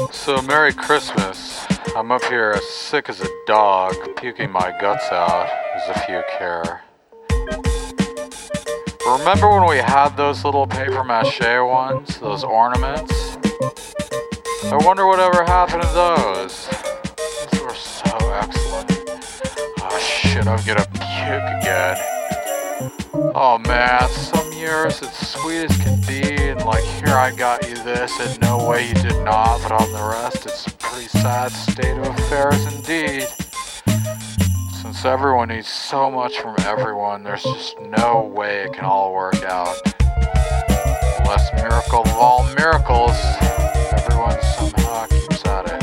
So, Merry Christmas. I'm up here as sick as a dog, puking my guts out, as if you care. Remember when we had those little paper mache ones, those ornaments? I wonder whatever happened to those. Those were so excellent. Oh shit, I'm gonna puke again. Oh man, some years it's sweet as can be, and like here I got you this, and no way you did not, but on the rest it's a pretty sad state of affairs indeed. Since everyone needs so much from everyone, there's just no way it can all work out. Less miracle of all miracles, everyone somehow keeps at it.